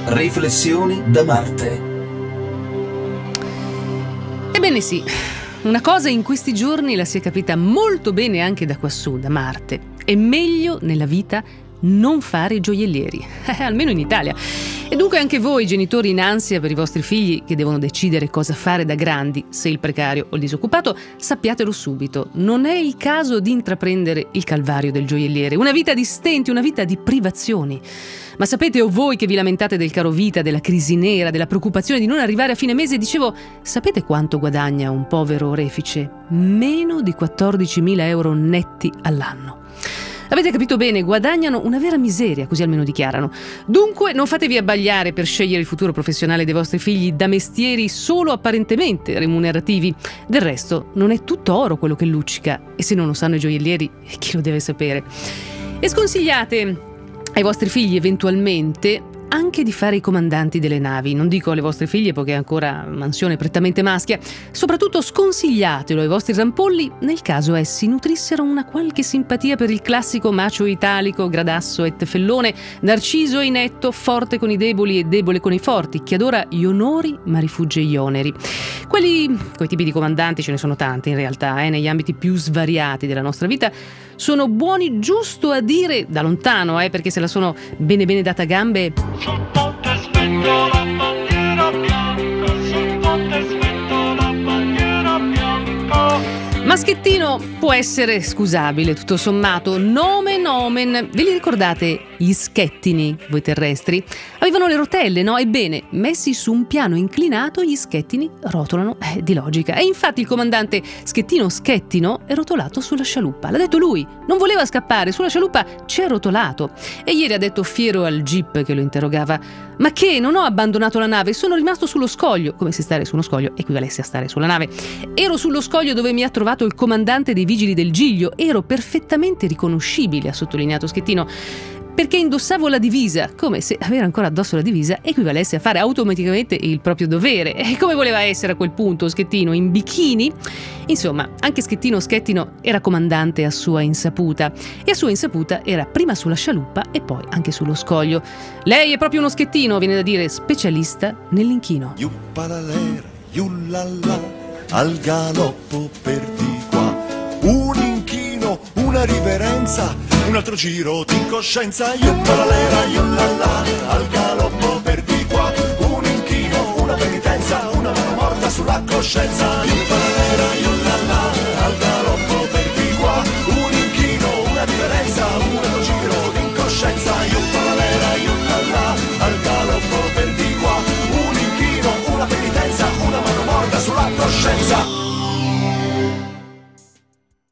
Riflessioni da Marte. Ebbene sì, una cosa in questi giorni la si è capita molto bene anche da quassù, da Marte. È meglio nella vita non fare i gioiellieri, almeno in Italia. E dunque anche voi, genitori in ansia per i vostri figli che devono decidere cosa fare da grandi, se il precario o il disoccupato, sappiatelo subito. Non è il caso di intraprendere il calvario del gioielliere, una vita di stenti, una vita di privazioni. Ma sapete, o voi che vi lamentate del caro vita, della crisi nera, della preoccupazione di non arrivare a fine mese, dicevo, sapete quanto guadagna un povero orefice? Meno di 14.000 euro netti all'anno. Avete capito bene, guadagnano una vera miseria, così almeno dichiarano. Dunque non fatevi abbagliare per scegliere il futuro professionale dei vostri figli da mestieri solo apparentemente remunerativi. Del resto non è tutto oro quello che luccica, e se non lo sanno i gioiellieri, chi lo deve sapere? E sconsigliate ai vostri figli eventualmente anche di fare i comandanti delle navi. Non dico alle vostre figlie, poiché è ancora mansione prettamente maschia. Soprattutto sconsigliatelo ai vostri rampolli nel caso essi nutrissero una qualche simpatia per il classico macio italico, gradasso e tefellone, narciso e inetto, forte con i deboli e debole con i forti, che adora gli onori ma rifugge gli oneri. Quei tipi di comandanti ce ne sono tanti in realtà, negli ambiti più svariati della nostra vita. Sono buoni giusto a dire da lontano, perché se la sono bene bene data a gambe. Sotto te spento la bandiera bianca, sotto te spento la bandiera bianca. Maschettino può essere scusabile, tutto sommato, nomen omen. Ve li ricordate gli schettini, voi terrestri? Avevano le rotelle, no? Ebbene, messi su un piano inclinato, gli schettini rotolano, di logica. E infatti il comandante Schettino è rotolato sulla scialuppa. L'ha detto lui, non voleva scappare, sulla scialuppa c'è rotolato. E ieri ha detto fiero al jeep che lo interrogava: ma che, non ho abbandonato la nave, sono rimasto sullo scoglio, come se stare su uno scoglio equivalesse a stare sulla nave. Ero sullo scoglio dove mi ha trovato il comandante dei vigili del Giglio, ero perfettamente riconoscibile, ha sottolineato Schettino, perché indossavo la divisa, come se avere ancora addosso la divisa equivalesse a fare automaticamente il proprio dovere. E come voleva essere a quel punto Schettino? In bikini? Insomma, anche Schettino era comandante a sua insaputa, e a sua insaputa era prima sulla scialuppa e poi anche sullo scoglio. Lei è proprio uno Schettino, viene da dire, specialista nell'inchino. Yuppalala, yullalla, al galoppo per di qua, un inchino, una riverenza, un altro giro di coscienza. Yuppalala, yullalla, al galoppo per di qua, un inchino, una penitenza, una mano morta sulla coscienza. Yuppalala, yullalla, al galoppo per di qua, un inchino, una riverenza, un altro giro di coscienza. Yuppalala, yullalla, al galoppo per di qua, un inchino, una penitenza, una mano morta sulla coscienza.